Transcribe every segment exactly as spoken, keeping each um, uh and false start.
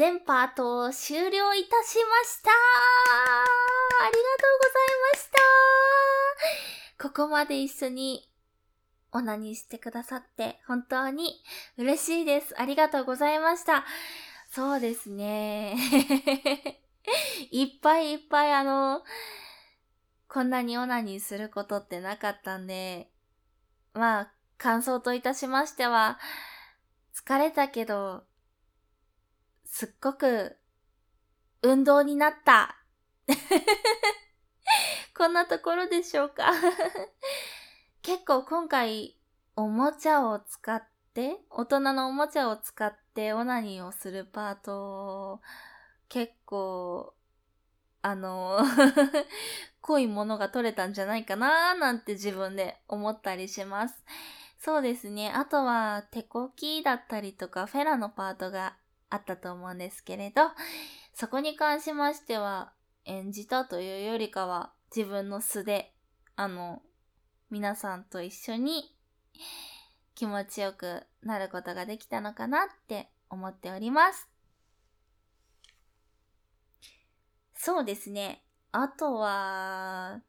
全パートを終了いたしました。ありがとうございました。ここまで一緒にオナニーしてくださって本当に嬉しいです。ありがとうございました。そうですね。いっぱいいっぱいあの、こんなにオナニーすることってなかったんで、まあ、感想といたしましては、疲れたけど、すっごく運動になった。こんなところでしょうか。結構今回おもちゃを使って、大人のおもちゃを使ってオナニーをするパート、結構、あの、濃いものが取れたんじゃないかなーなんて自分で思ったりします。そうですね。あとは手こきだったりとかフェラのパートがあったと思うんですけれど、そこに関しましては演じたというよりかは自分の素で、あの、皆さんと一緒に気持ちよくなることができたのかなって思っております。そうですね。あとは、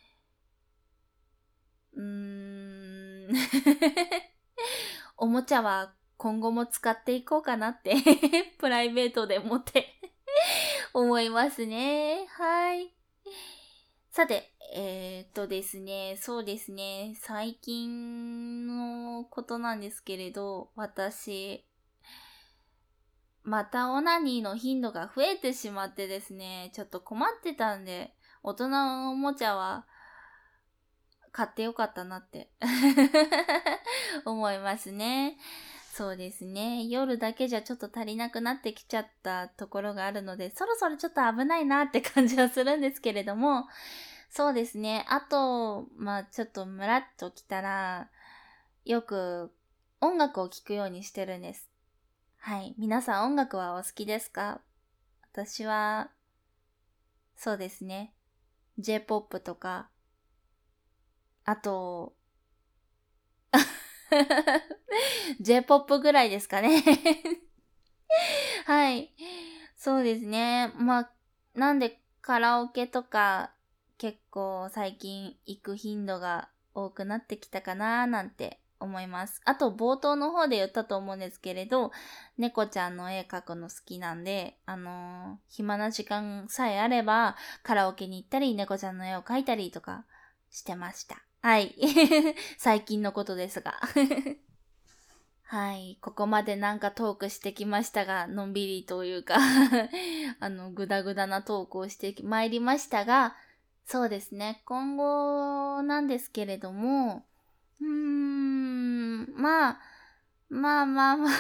うーん、おもちゃは今後も使っていこうかなってプライベートでもって思いますね。はい。さて、えー、っとですね、そうですね、最近のことなんですけれど、私、またオナニーの頻度が増えてしまってですね、ちょっと困ってたんで、大人のおもちゃは買ってよかったなって思いますね。そうですね。夜だけじゃちょっと足りなくなってきちゃったところがあるので、そろそろちょっと危ないなって感じはするんですけれども、そうですね。あと、まあちょっとムラっときたら、よく音楽を聴くようにしてるんです。はい。皆さん音楽はお好きですか？私は、そうですね。J-ポップ とか、あと、J-ポップ ぐらいですかね。はい。そうですね。まあ、なんでカラオケとか結構最近行く頻度が多くなってきたかななんて思います。あと冒頭の方で言ったと思うんですけれど、猫ちゃんの絵描くの好きなんで、あのー暇な時間さえあればカラオケに行ったり猫ちゃんの絵を描いたりとかしてました。はい。最近のことですが。はい。ここまでなんかトークしてきましたが、のんびりというかあの、ぐだぐだなトークをしてまいりましたが、そうですね。今後なんですけれども、うーん、まあ、まあまあまあ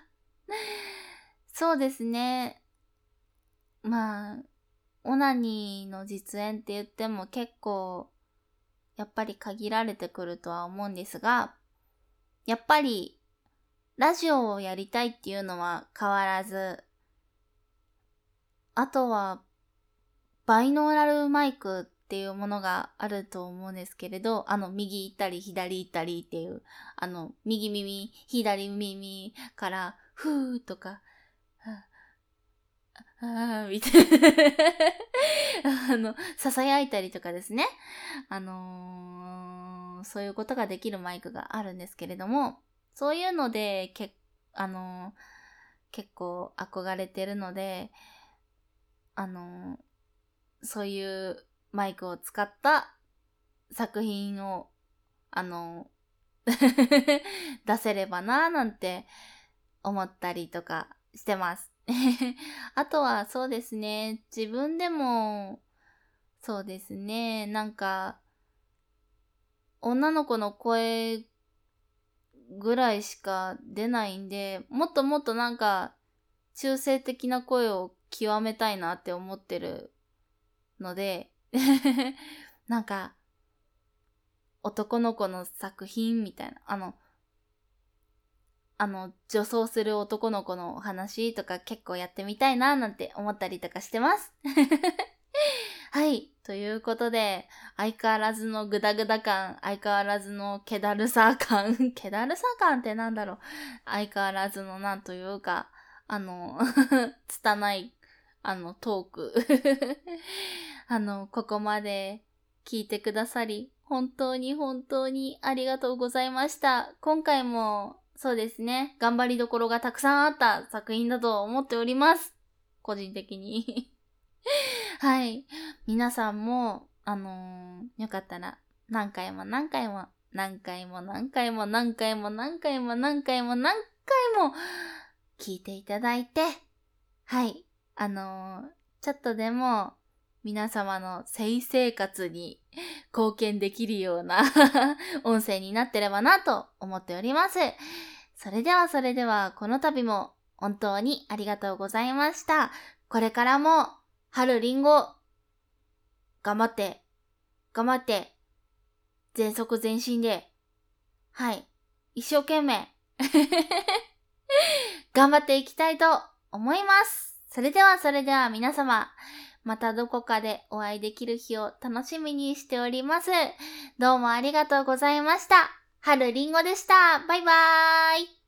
そうですね。まあ、オナニーの実演って言っても結構、やっぱり限られてくるとは思うんですが、やっぱり、ラジオをやりたいっていうのは変わらず、あとは、バイノーラルマイクっていうものがあると思うんですけれど、あの、右行ったり左行ったりっていう、あの、右耳、左耳から、ふーとか、あーみたいなあの、囁いたりとかですね。あのー、そういうことができるマイクがあるんですけれども、そういうので、けあのー、結構憧れてるので、あのー、そういうマイクを使った作品を、あのー、出せればなーなんて思ったりとかしてます。あとはそうですね、自分でも、そうですね、なんか、女の子の声ぐらいしか出ないんで、もっともっとなんか、中性的な声を極めたいなって思ってるので、なんか、男の子の作品みたいな、あの、あの、女装する男の子の話とか結構やってみたいななんて思ったりとかしてます。はい。ということで、相変わらずのグダグダ感、相変わらずの気だるさ感、気だるさ感ってなんだろう。相変わらずのなんというか、 あの、拙い、あの、トーク。あの、ここまで聞いてくださり、本当に本当にありがとうございました。今回も、そうですね、頑張りどころがたくさんあった作品だと思っております。個人的に。はい。皆さんも、あのーよかったら、何回も何回も、何回も何回も何回も何回も何回も何回も聞いていただいて、はい。あのーちょっとでも皆様の性生活に貢献できるような音声になってればなと思っております。それではそれではこの度も本当にありがとうございました。これからも春りんご頑張って頑張って全速全身ではい一生懸命頑張っていきたいと思います。それではそれでは皆様またどこかでお会いできる日を楽しみにしております。どうもありがとうございました。春りんごでした。バイバーイ。